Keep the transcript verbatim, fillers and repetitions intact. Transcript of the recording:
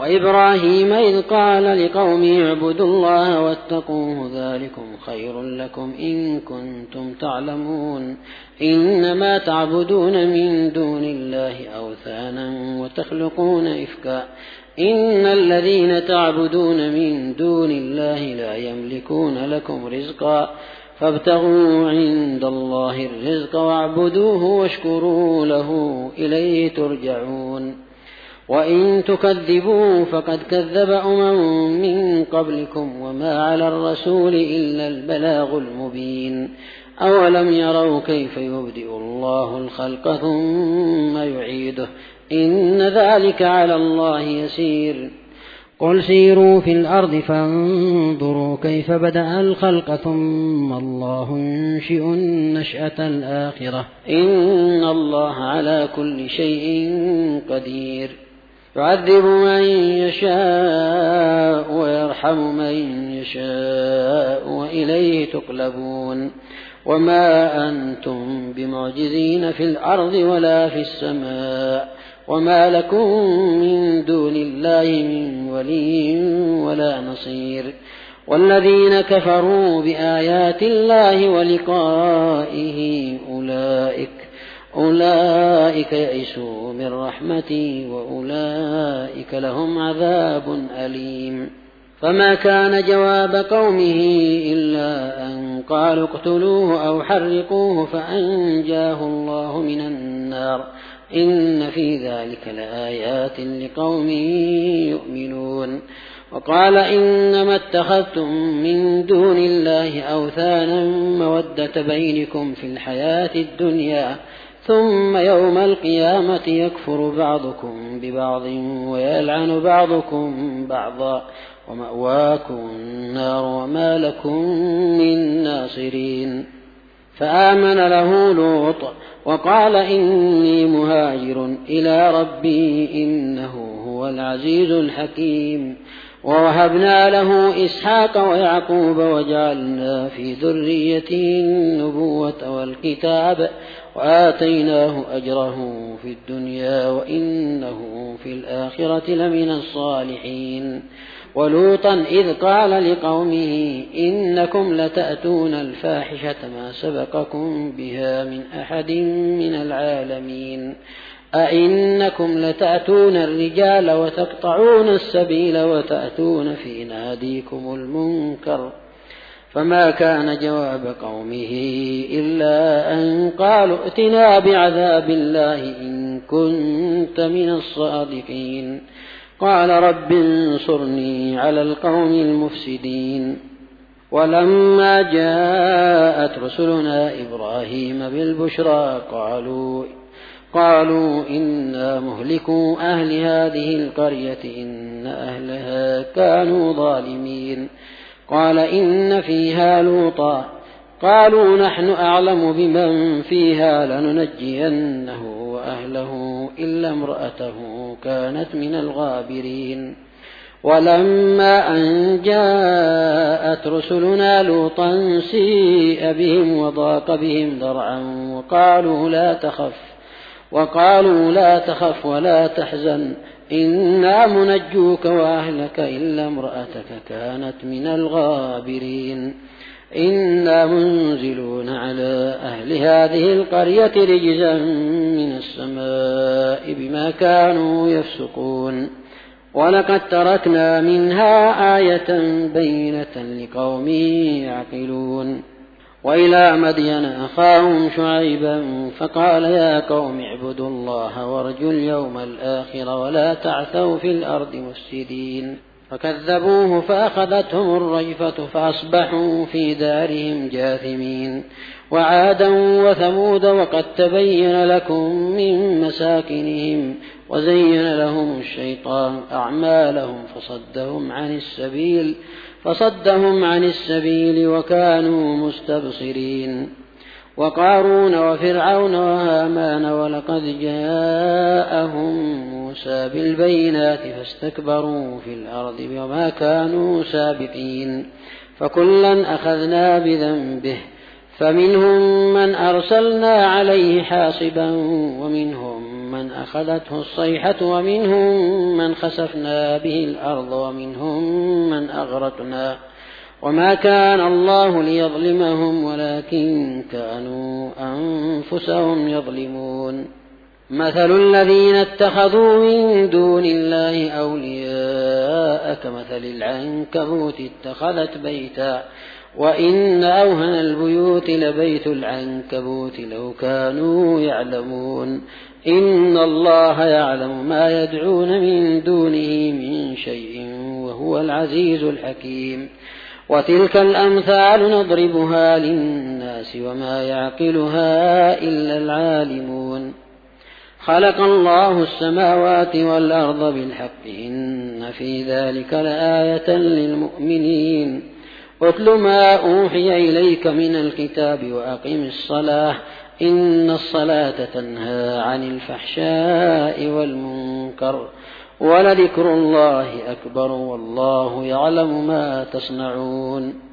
وإبراهيم إذ قال لقومه اعبدوا الله واتقوه ذلكم خير لكم إن كنتم تعلمون إنما تعبدون من دون الله أوثانا وتخلقون إفكا إن الذين تعبدون من دون الله لا يملكون لكم رزقا فابتغوا عند الله الرزق واعبدوه واشكروا له إليه ترجعون وإن تكذبوا فقد كذب أمم من قبلكم وما على الرسول إلا البلاغ المبين أولم يروا كيف يبدئ الله الخلق ثم يعيده إن ذلك على الله يسير قل سيروا في الأرض فانظروا كيف بدأ الخلق ثم الله ينشئ النشأة الآخرة إن الله على كل شيء قدير يعذب من يشاء ويرحم من يشاء وإليه تقلبون وما أنتم بمعجزين في الأرض ولا في السماء وما لكم من دون الله من ولي ولا نصير والذين كفروا بآيات الله ولقائه أولئك أولئك يئسوا من رحمتي وأولئك لهم عذاب أليم فما كان جواب قومه إلا أن قالوا اقتلوه أو حرقوه فأنجاه الله من النار إن في ذلك لآيات لقوم يؤمنون وقال إنما اتخذتم من دون الله أوثانا مودة بينكم في الحياة الدنيا ثم يوم القيامة يكفر بعضكم ببعض ويلعن بعضكم بعضا ومأواكم النار وما لكم من ناصرين فآمن له لوط وقال إني مهاجر إلى ربي إنه هو العزيز الحكيم ووهبنا له إسحاق ويعقوب وجعلنا في ذريته النبوة والكتاب وآتيناه أجره في الدنيا وإنه في الآخرة لمن الصالحين ولوطا إذ قال لقومه إنكم لتأتون الفاحشة ما سبقكم بها من أحد من العالمين أئنكم لتأتون الرجال وتقطعون السبيل وتأتون في ناديكم المنكر فما كان جواب قومه إلا أن قالوا ائتنا بعذاب الله إن كنت من الصادقين قال رب انصرني على القوم المفسدين ولما جاءت رسلنا إبراهيم بالبشرى قالوا قالوا إنا مهلكو أهل هذه القرية إن أهلها كانوا ظالمين قال إن فيها لوطا قالوا نحن أعلم بمن فيها لننجينه وأهله إلا امرأته كانت من الغابرين ولما أن جاءت رسلنا لوطا سيء بهم وضاق بهم ذرعا وقالوا لا تخف وقالوا لا تخف ولا تحزن إنا منجوك وأهلك إلا امرأتك كانت من الغابرين إنا منزلون على أهل هذه القرية رجزا من السماء بما كانوا يفسقون ولقد تركنا منها آية بينة لقوم يعقلون وإلى مدين أخاهم شعيبا فقال يا قوم اعبدوا الله وارجوا اليوم الآخر ولا تعثوا في الأرض مفسدين فكذبوه فأخذتهم الرجفة فأصبحوا في دارهم جاثمين وعادا وثمود وقد تبين لكم من مساكنهم وزين لهم الشيطان أعمالهم فصدهم عن السبيل فصدهم عن السبيل وكانوا مستبصرين وقارون وفرعون وهامان ولقد جاءهم موسى بالبينات فاستكبروا في الأرض وما كانوا سابقين فكلا أخذنا بذنبه فمنهم من أرسلنا عليه حاصبا ومنهم من أخذته الصيحة ومنهم من خسفنا به الأرض ومنهم من أغرقنا وما كان الله ليظلمهم ولكن كانوا أنفسهم يظلمون مثل الذين اتخذوا من دون الله أولياء كمثل العنكبوت اتخذت بيتا وإن أوهن البيوت لبيت العنكبوت لو كانوا يعلمون إن الله يعلم ما يدعون من دونه من شيء وهو العزيز الحكيم وتلك الأمثال نضربها للناس وما يعقلها إلا العالمون خلق الله السماوات والأرض بالحق إن في ذلك لآية للمؤمنين اتل ما أوحي إليك من الكتاب وأقم الصلاة إن الصلاة تنهى عن الفحشاء والمنكر ولذكر الله أكبر والله يعلم ما تصنعون